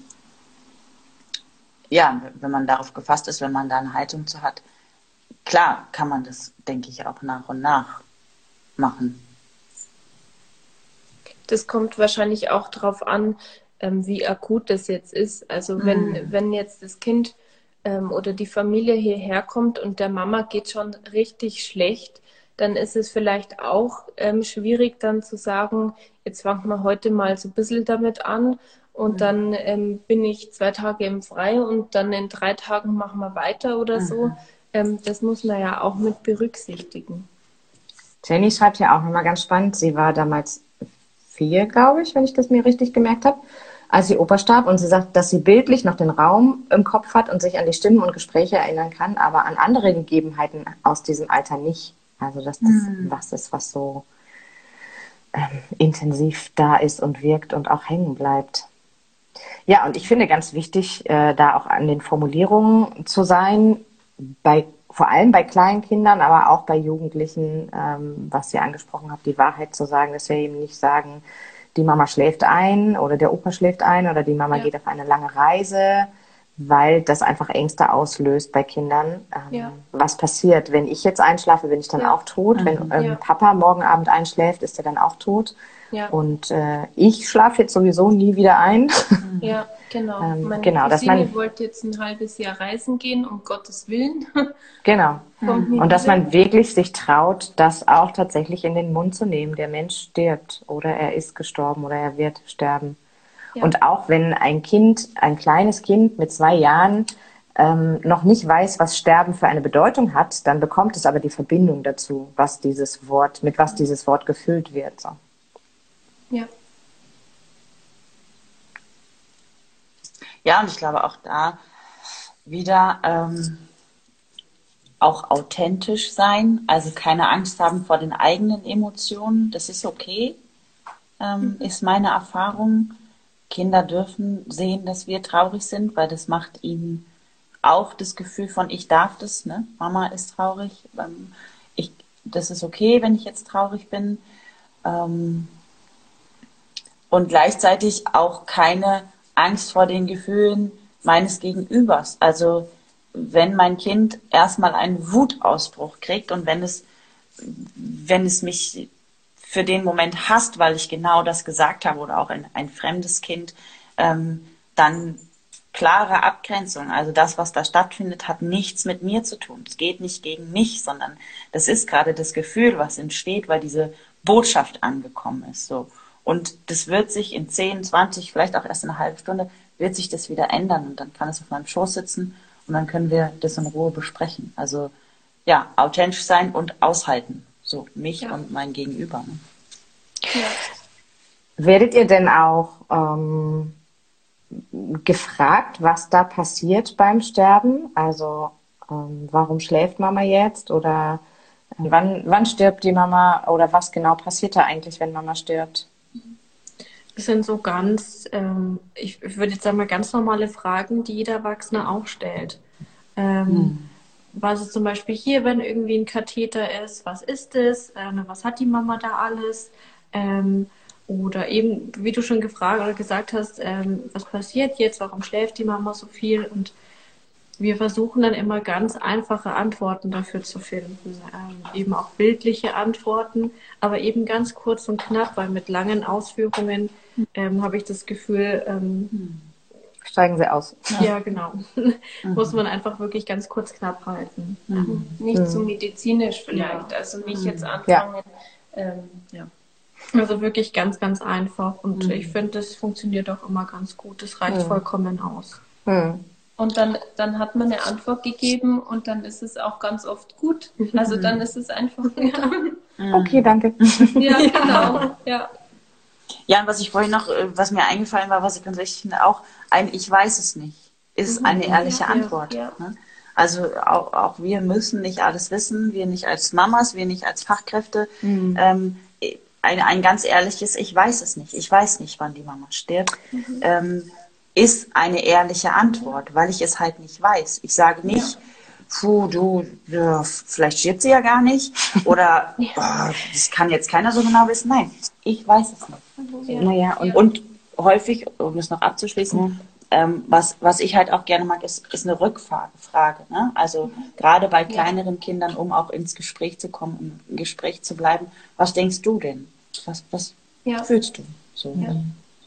ja, wenn man darauf gefasst ist, wenn man da eine Haltung zu hat, klar kann man das, denke ich, auch nach und nach machen. Das kommt wahrscheinlich auch darauf an, ähm, wie akut das jetzt ist. Also wenn, Mhm. wenn jetzt das Kind ähm, oder die Familie hierher kommt und der Mama geht schon richtig schlecht, dann ist es vielleicht auch ähm, schwierig dann zu sagen, jetzt fangen wir heute mal so ein bisschen damit an und dann ähm, bin ich zwei Tage im Freien und dann in drei Tagen machen wir weiter oder so. Ähm, das muss man ja auch mit berücksichtigen. Jenny schreibt ja auch nochmal ganz spannend, sie war damals vier, glaube ich, wenn ich das mir richtig gemerkt habe, als ihr Opa starb, und sie sagt, dass sie bildlich noch den Raum im Kopf hat und sich an die Stimmen und Gespräche erinnern kann, aber an andere Gegebenheiten aus diesem Alter nicht. Also dass das Mhm. was ist, was so ähm, intensiv da ist und wirkt und auch hängen bleibt. Ja, und ich finde ganz wichtig, äh, da auch an den Formulierungen zu sein, bei, vor allem bei kleinen Kindern, aber auch bei Jugendlichen, ähm, was ihr angesprochen habt, die Wahrheit zu sagen, dass wir eben nicht sagen, die Mama schläft ein oder der Opa schläft ein oder die Mama Ja. geht auf eine lange Reise, weil das einfach Ängste auslöst bei Kindern. Ähm, Ja. Was passiert, wenn ich jetzt einschlafe, bin ich dann Ja. auch tot? Wenn ähm, Ja. Papa morgen Abend einschläft, ist er dann auch tot? Ja. Und äh, ich schlafe jetzt sowieso nie wieder ein. Ja, genau. Ähm, Meine genau, dass Cousine man- wollte jetzt ein halbes Jahr reisen gehen, um Gottes Willen. Genau. Kommt nie Und dass wieder. man wirklich sich traut, das auch tatsächlich in den Mund zu nehmen. Der Mensch stirbt oder er ist gestorben oder er wird sterben. Ja. Und auch wenn ein Kind, ein kleines Kind mit zwei Jahren ähm, noch nicht weiß, was Sterben für eine Bedeutung hat, dann bekommt es aber die Verbindung dazu, was dieses Wort, mit was dieses Wort gefüllt wird. So. Ja. Ja, und ich glaube auch da wieder ähm, auch authentisch sein, also keine Angst haben vor den eigenen Emotionen, das ist okay, ähm, ist meine Erfahrung. Kinder dürfen sehen, dass wir traurig sind, weil das macht ihnen auch das Gefühl von, ich darf das, ne? Mama ist traurig, ähm, ich, das ist okay, wenn ich jetzt traurig bin. Ähm, und gleichzeitig auch keine Angst vor den Gefühlen meines Gegenübers. Also wenn mein Kind erstmal einen Wutausbruch kriegt und wenn es, wenn es mich für den Moment hasst, weil ich genau das gesagt habe oder auch ein, ein fremdes Kind, ähm, dann klare Abgrenzung. Also das, was da stattfindet, hat nichts mit mir zu tun. Es geht nicht gegen mich, sondern das ist gerade das Gefühl, was entsteht, weil diese Botschaft angekommen ist. So. Und das wird sich in zehn, zwanzig, vielleicht auch erst in einer halben Stunde, wird sich das wieder ändern und dann kann es auf meinem Schoß sitzen und dann können wir das in Ruhe besprechen. Also ja, authentisch sein und aushalten. So, mich ja. und mein Gegenüber. Ne? Ja. Werdet ihr denn auch ähm, gefragt, was da passiert beim Sterben? Also ähm, warum schläft Mama jetzt? Oder äh, wann, wann stirbt die Mama? Oder was genau passiert da eigentlich, wenn Mama stirbt? Das sind so ganz, ähm, ich, ich würde jetzt sagen mal ganz normale Fragen, die jeder Erwachsene auch stellt. Ähm, hm. Was ist zum Beispiel hier, wenn irgendwie ein Katheter ist? Was ist es? Ähm, was hat die Mama da alles? Ähm, oder eben, wie du schon gefragt oder gesagt hast, ähm, was passiert jetzt? Warum schläft die Mama so viel? Und wir versuchen dann immer ganz einfache Antworten dafür zu finden. Ähm, eben auch bildliche Antworten, aber eben ganz kurz und knapp, weil mit langen Ausführungen ähm, habe ich das Gefühl, ähm, steigen sie aus. Ja, ja genau. Mhm. Muss man einfach wirklich ganz kurz knapp halten. Mhm. Nicht mhm. so medizinisch vielleicht, ja. also nicht mhm. jetzt anfangen. Ja. Ähm, ja. Also wirklich ganz, ganz einfach. Und mhm. ich finde, das funktioniert auch immer ganz gut. Das reicht mhm. vollkommen aus. Mhm. Und dann, dann hat man eine Antwort gegeben und dann ist es auch ganz oft gut. Also dann ist es einfach gut. Ja. Okay, danke. Ja, genau. Ja. Ja, und was ich vorhin noch, was mir eingefallen war, was ich ganz wichtig finde, auch ein Ich weiß es nicht, ist mhm. eine ehrliche ja, Antwort. Ja. Ne? Also auch, auch wir müssen nicht alles wissen, wir nicht als Mamas, wir nicht als Fachkräfte. Mhm. Ähm, ein, ein ganz ehrliches Ich weiß es nicht. Ich weiß nicht, wann die Mama stirbt. Mhm. Ähm, ist eine ehrliche Antwort, weil ich es halt nicht weiß. Ich sage nicht, ja. puh, du, ja, vielleicht stirbt sie ja gar nicht oder ja. oh, das kann jetzt keiner so genau wissen. Nein, ich weiß es nicht. Ja. Naja, und, und häufig, um es noch abzuschließen, mhm. ähm, was, was ich halt auch gerne mag, ist, ist eine Rückfrage. Ne? Also mhm. gerade bei kleineren ja. Kindern, um auch ins Gespräch zu kommen, um im Gespräch zu bleiben. Was denkst du denn? Was, was ja. fühlst du? So. Ja.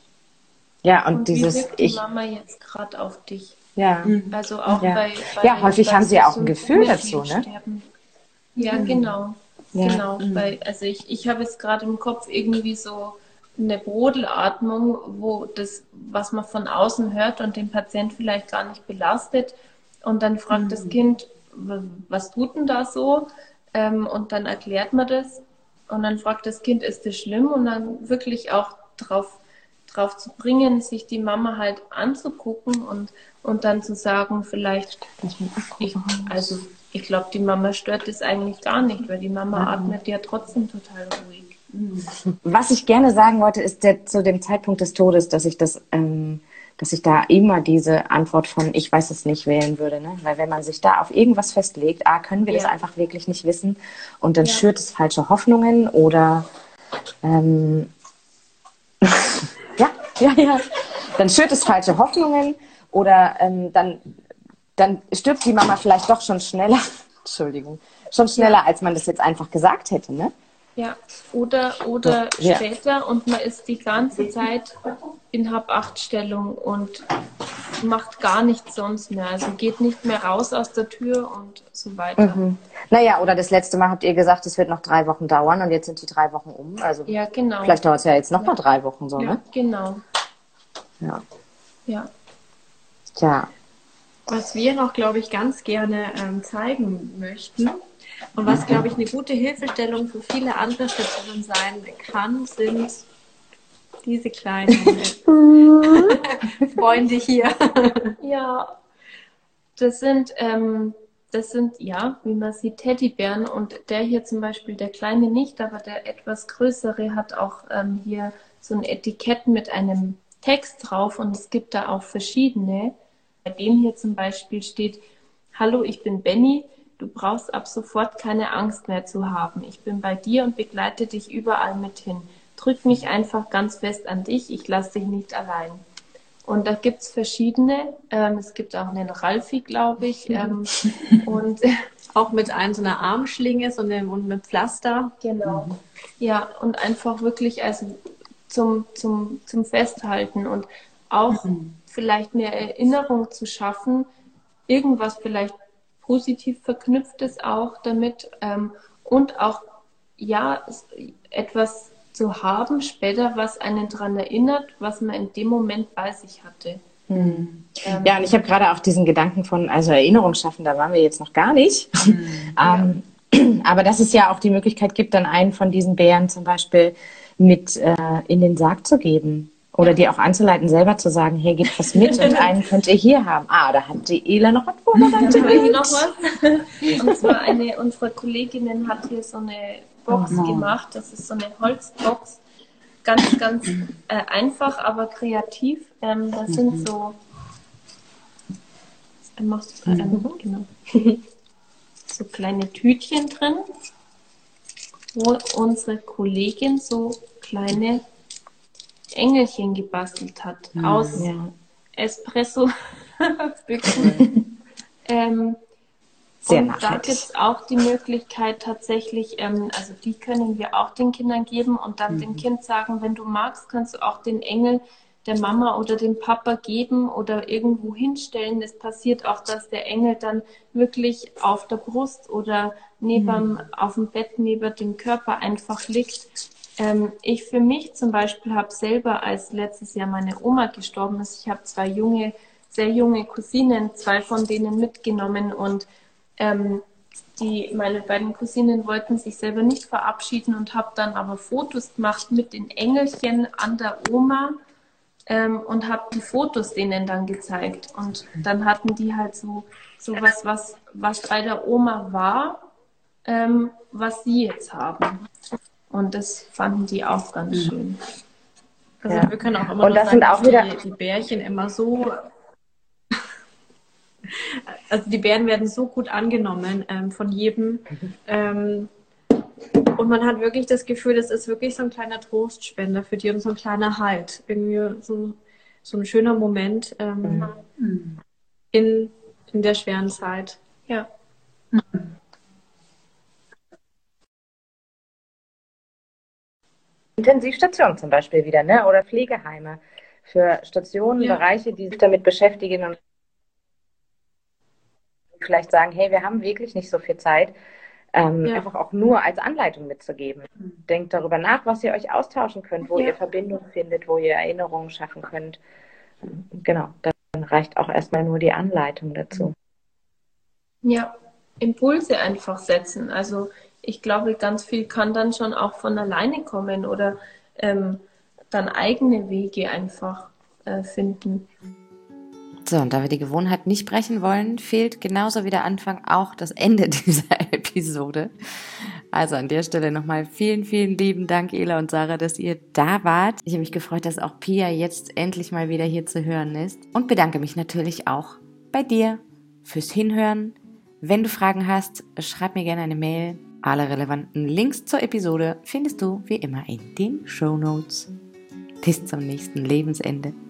Ja, und, und dieses wie wirkt die ich Mama jetzt gerade auf dich? Ja. Also auch ja. bei, bei ja, häufig bei haben sie ja auch so ein Gefühl dazu, ne? Sterben. Ja, mhm. genau. Ja. Genau. Mhm. Weil, also ich, ich habe jetzt gerade im Kopf irgendwie so eine Brodelatmung, wo das, was man von außen hört und den Patient vielleicht gar nicht belastet. Und dann fragt mhm. das Kind, was tut denn da so? Ähm, und dann erklärt man das. Und dann fragt das Kind, ist das schlimm? Und dann wirklich auch drauf drauf zu bringen, sich die Mama halt anzugucken und, und dann zu sagen, vielleicht, ich, also ich glaube, die Mama stört das eigentlich gar nicht, weil die Mama mhm. atmet ja trotzdem total ruhig. Was ich gerne sagen wollte, ist der, zu dem Zeitpunkt des Todes, dass ich das, ähm, dass ich da immer diese Antwort von ich weiß es nicht wählen würde, ne? Weil wenn man sich da auf irgendwas festlegt, ah, können wir ja. das einfach wirklich nicht wissen und dann ja. schürt es falsche Hoffnungen oder ähm, ja, ja, ja. Dann schürt es falsche Hoffnungen oder ähm, dann, dann stirbt die Mama vielleicht doch schon schneller, Entschuldigung, schon schneller, ja. als man das jetzt einfach gesagt hätte, ne? Ja, oder, oder ja. später und man ist die ganze Zeit in Hab-Acht-Stellung und macht gar nichts sonst mehr. Also geht nicht mehr raus aus der Tür und so weiter. Mhm. Naja, oder das letzte Mal habt ihr gesagt, es wird noch drei Wochen dauern und jetzt sind die drei Wochen um. Also ja, genau. Vielleicht dauert es ja jetzt noch ja. mal drei Wochen so, ja, ne? Genau. Ja. Ja. Tja. Was wir noch, glaube ich, ganz gerne ähm, zeigen möchten und was, glaube ich, eine gute Hilfestellung für viele andere Stationen sein kann, sind diese kleinen Freunde hier. Ja, das sind, ähm, das sind, ja, wie man sieht, Teddybären und der hier zum Beispiel, der kleine nicht, aber der etwas größere hat auch ähm, hier so ein Etikett mit einem Text drauf und es gibt da auch verschiedene. Bei dem hier zum Beispiel steht, hallo, ich bin Benny, du brauchst ab sofort keine Angst mehr zu haben. Ich bin bei dir und begleite dich überall mit hin. Drück mich einfach ganz fest an dich, ich lasse dich nicht allein. Und da gibt es verschiedene. Ähm, es gibt auch einen Ralfi, glaube ich. Ähm, und auch mit ein, so einer Armschlinge so eine, und mit Pflaster. Genau. Mhm. Ja, und einfach wirklich also zum, zum, zum Festhalten und auch mhm. vielleicht eine Erinnerung zu schaffen, irgendwas vielleicht positiv Verknüpftes auch damit ähm, und auch ja etwas zu haben später, was einen daran erinnert, was man in dem Moment bei sich hatte. Hm. Ähm, ja, und ich habe gerade auch diesen Gedanken von, also Erinnerung schaffen, da waren wir jetzt noch gar nicht. Hm, ähm, ja. Aber dass es ja auch die Möglichkeit gibt, dann einen von diesen Bären zum Beispiel mit äh, in den Sarg zu geben. Oder ja. die auch anzuleiten, selber zu sagen, hey, gebt was mit und einen könnt ihr hier haben. Ah, da hat die Ela noch was vorbereitet. Da habe ich noch was. Und zwar eine unserer Kolleginnen hat hier so eine Box oh, gemacht. Das ist so eine Holzbox. Ganz, ganz äh, einfach, aber kreativ. Ähm, da sind mhm. so machst du, ähm, mhm. genau. so kleine Tütchen drin, wo unsere Kollegin so kleine Engelchen gebastelt hat mhm. aus ja. Espresso-Büchsen. ähm, Sehr und nachhaltig. Da gibt es auch die Möglichkeit tatsächlich, ähm, also die können wir auch den Kindern geben und dann mhm. dem Kind sagen, wenn du magst, kannst du auch den Engel der Mama oder dem Papa geben oder irgendwo hinstellen. Es passiert auch, dass der Engel dann wirklich auf der Brust oder neben, mhm. auf dem Bett neben dem Körper einfach liegt. Ähm, ich für mich zum Beispiel habe selber, als letztes Jahr meine Oma gestorben ist, ich habe zwei junge, sehr junge Cousinen, zwei von denen mitgenommen und ähm, die, meine beiden Cousinen wollten sich selber nicht verabschieden und habe dann aber Fotos gemacht mit den Engelchen an der Oma ähm, und habe die Fotos denen dann gezeigt. Und dann hatten die halt so, so was, was, was bei der Oma war, ähm, was sie jetzt haben. Und das fanden die auch ganz schön. Also ja. wir können auch immer und das sagen, sind auch wieder die, die Bärchen immer so... Also die Bären werden so gut angenommen ähm, von jedem. Ähm, und man hat wirklich das Gefühl, das ist wirklich so ein kleiner Trostspender für die und so ein kleiner Halt. Irgendwie so, so ein schöner Moment ähm, mhm. in, in der schweren Zeit. Ja. Intensivstationen zum Beispiel wieder, ne? Oder Pflegeheime für Stationen, ja. Bereiche, die sich damit beschäftigen und vielleicht sagen, hey, wir haben wirklich nicht so viel Zeit, ähm, ja. einfach auch nur als Anleitung mitzugeben. Mhm. Denkt darüber nach, was ihr euch austauschen könnt, wo ja. ihr Verbindungen findet, wo ihr Erinnerungen schaffen könnt. Genau, dann reicht auch erstmal nur die Anleitung dazu. Ja, Impulse einfach setzen. Also ich glaube, ganz viel kann dann schon auch von alleine kommen oder ähm, dann eigene Wege einfach äh, finden. So, und da wir die Gewohnheit nicht brechen wollen, fehlt genauso wie der Anfang auch das Ende dieser Episode. Also an der Stelle nochmal vielen, vielen lieben Dank, Ela und Sarah, dass ihr da wart. Ich habe mich gefreut, dass auch Pia jetzt endlich mal wieder hier zu hören ist. Und bedanke mich natürlich auch bei dir fürs Hinhören. Wenn du Fragen hast, schreib mir gerne eine Mail. Alle relevanten Links zur Episode findest du wie immer in den Shownotes. Bis zum nächsten Lebensende.